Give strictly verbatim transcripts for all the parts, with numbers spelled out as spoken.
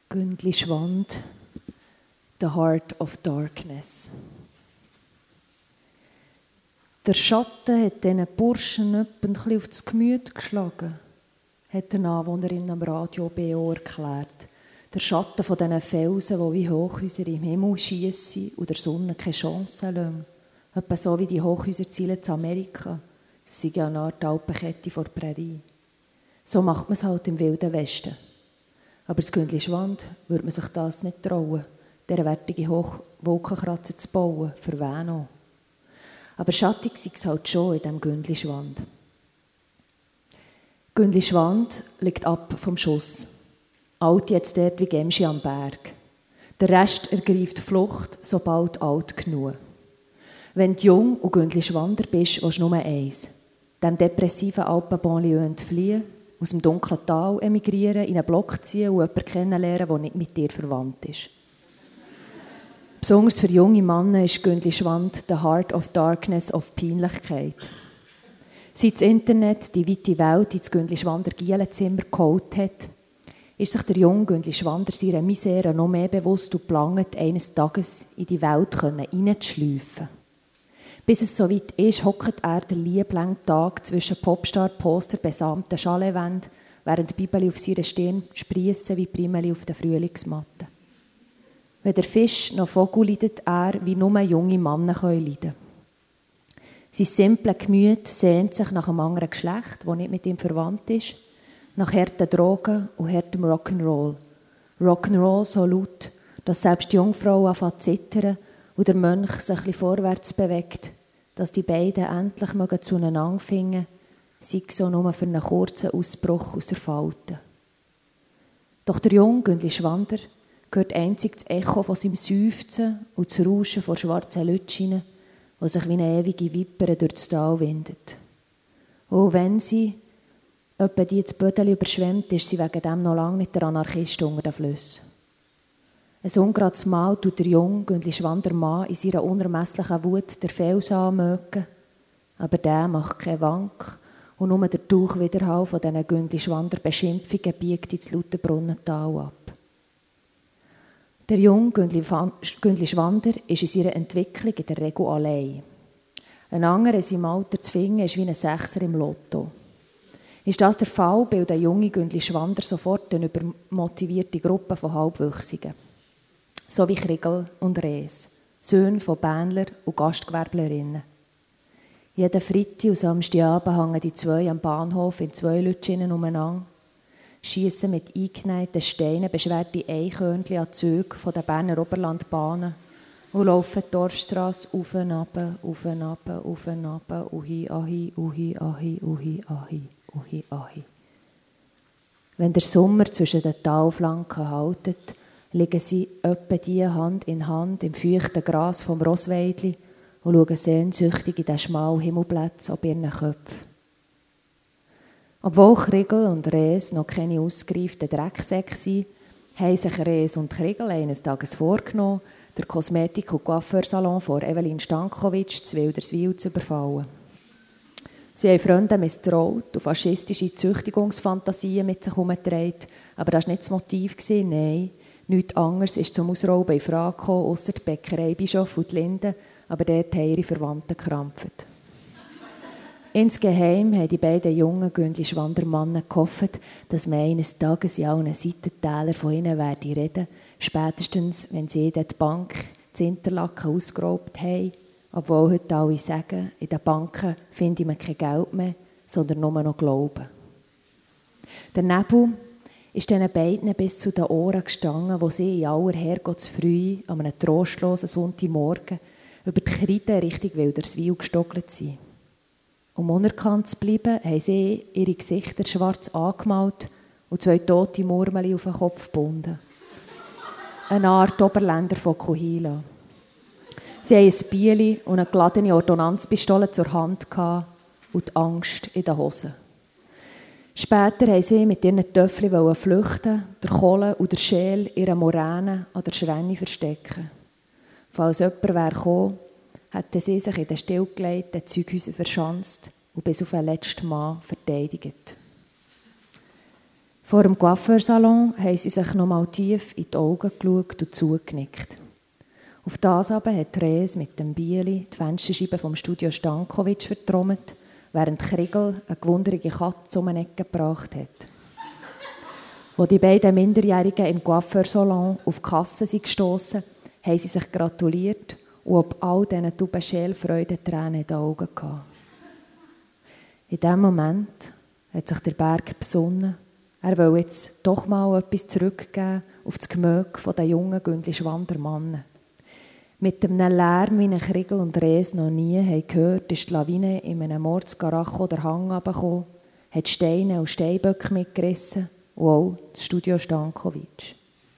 Gündli Schwand, The Heart of Darkness. Der Schatten hat diesen Burschen ein bisschen auf das Gemüt geschlagen, hat eine Anwohnerin am Radio B O erklärt. Der Schatten von diesen Felsen, die wie Hochhäuser im Himmel schiessen und der Sonne keine Chance lassen. Etwa so wie die Hochhäuserziele in Amerika. Das ist ja eine Art Alpenkette vor der Prärie. So macht man es halt im Wilden Westen. Aber das Gündli Schwand würde man sich das nicht trauen, diese wertige Wolkenkratzer zu bauen, für wen auch. Aber schattig sei es halt schon in diesem Gündli Schwand. Gündli Schwand liegt ab vom Schuss. Alt jetzt dort wie Gemschi am Berg. Der Rest ergreift die Flucht, sobald alt genug. Wenn du jung und Gündli Schwander bist, willst du nur eins: dem depressiven Alpenbanlieue entfliehen, aus dem dunklen Tal emigrieren, in einen Block ziehen und jemanden kennenlernen, der nicht mit dir verwandt ist. Besonders für junge Männer ist Gündli Schwand the Heart of Darkness of Peinlichkeit. Seit das Internet die weite Welt ins Gündli Schwander Gielenzimmer geholt hat, ist sich der junge Gündli Schwander seiner Misere noch mehr bewusst und plangt, eines Tages in die Welt hineinzuschleifen. Bis es soweit ist, hockt er den lieblangen Tag zwischen Popstar-Poster besamten Chaletwänden, während die Bibeli auf seiner Stirn spriessen wie Primeli auf der Frühlingsmatte. Wenn der Fisch noch Vogel leidet, er, wie nur junge Männer leiden können. Sein simples Gemüt sehnt sich nach einem anderen Geschlecht, das nicht mit ihm verwandt ist, nach harten Drogen und hartem Rock'n'Roll. Rock'n'Roll so laut, dass selbst die Jungfrau anfängt zu zittern und der Mönch sich ein bisschen vorwärts bewegt, dass die beiden endlich zueinander finden, sei so nur für einen kurzen Ausbruch aus der Falte. Doch der junge Gündli Schwander hört einzig das Echo von seinem Seufzen und das Rauschen von schwarzen Lütschinen, die sich wie eine ewige Viper durch das Tal windet. Und wenn sie, etwa die das Bödeli überschwemmt, ist sie wegen dem noch lange nicht der Anarchist unter den Flüssen. Ein ungerades Mal tut der junge Gündli Schwander Mann in seiner unermesslichen Wut der Fels anmögen, aber der macht keinen Wank und nur der Tauchwiderhall von diesen Gündli Schwander Beschimpfungen biegt ins Lauterbrunnental ab. Der junge Gündli Schwander ist in seiner Entwicklung in der Regel allein. Ein anderer in seinem Alter zu finden ist wie ein Sechser im Lotto. Ist das der Fall, bilden junge Gündli Schwander sofort eine übermotivierte Gruppe von Halbwüchsigen. So wie Kriegel und Rees, Söhne von Bähnler und Gastgewerblerinnen. Jeden Freitag und Samstagabend hängen die zwei am Bahnhof in zwei Lütschinen umeinander, schiessen mit eingenähten Steinen beschwerte Eichhörnchen an die Züge von den Berner Oberlandbahnen und laufen die Dorfstrasse auf und ab, auf und ab, auf und ab, uhi, ahi, uhi, ahi, uhi, ahi, uhi, ahi. Wenn der Sommer zwischen den Talflanken haltet, liegen sie etwa die Hand in Hand im feuchten Gras vom Rossweidli und schauen sehnsüchtig in den schmalen Himmelplatz ab ihren Köpfen. Obwohl Kriegel und Rees noch keine ausgereiften Drecksäcke sind, haben sich Rees und Kriegel eines Tages vorgenommen, den Kosmetik- und Coiffeursalon von Evelyn Stankovic zu Wilderswil zu überfallen. Sie haben Freunde misstraut und faschistische Züchtigungsfantasien mit sich herumgetragen, aber das war nicht das Motiv, nein. Nichts anderes ist zum Ausrauben in Frage gekommen, ausser die Bäckerei Bischof und die Linden, aber dort haben ihre Verwandten gekrampft. Insgeheim haben die beiden jungen Gündli Schwander Männer gehofft, dass man eines Tages in allen Seitentälern von ihnen werde reden, spätestens, wenn sie dort die Bank zu Interlaken ausgeraubt haben, obwohl heute alle sagen, in den Banken finde man kein Geld mehr, sondern nur noch Glauben. Der Nebel ist diesen beiden bis zu den Ohren gestanden, wo sie in aller Herrgottsfrühe an einem trostlosen Sonntagmorgen über die Kreide Richtung Wilderswil gestockelt sind. Um unerkannt zu bleiben, haben sie ihre Gesichter schwarz angemalt und zwei tote Murmeli auf den Kopf gebunden. Eine Art Oberländer von Kuhila. Sie hatten ein Bieli und eine geladene Ordonnanzpistole zur Hand und die Angst in den Hosen. Später wollten sie mit ihren Töffeln flüchten, der Kohle und der Schäl ihre Moräne an der Schränne verstecken. Falls jemand wäre gekommen, hätten sie sich in den stillgelegten Zeughäusern verschanzt und bis auf den letzten Mann verteidigt. Vor dem Coiffeursalon haben sie sich noch mal tief in die Augen geschaut und zugenickt. Auf das aber hat Therese mit dem Bieli die Fensterscheibe vom Studio Stankovic vertrommelt, während Kriegel eine gewunderte Katze um eine Ecke gebracht hat. Als die beiden Minderjährigen im Coiffeursalon auf die Kasse sind gestossen, haben sie sich gratuliert und ob all diesen Taubenschäl Freudentränen in den Augen gehabt. In diesem Moment hat sich der Berg besonnen. Er will jetzt doch mal etwas zurückgeben auf das Gemüt der jungen Gündli-Schwander Mannen. Mit einem Lärm, wie ein Kriegel und Res noch nie haben gehört, ist die Lawine in einem Mordsgaracho oder Hang runtergekommen, hat Steine und Steinböcke mitgerissen und auch das Studio Stankovic.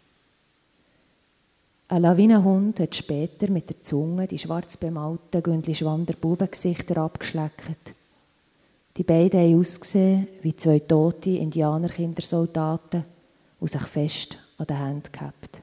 Ein Lawinenhund hat später mit der Zunge die schwarz bemalten Gündli-Schwander Bubengesichter abgeschleckt. Die beiden haben ausgesehen wie zwei tote Indianerkindersoldaten und sich fest an den Händen gehabt.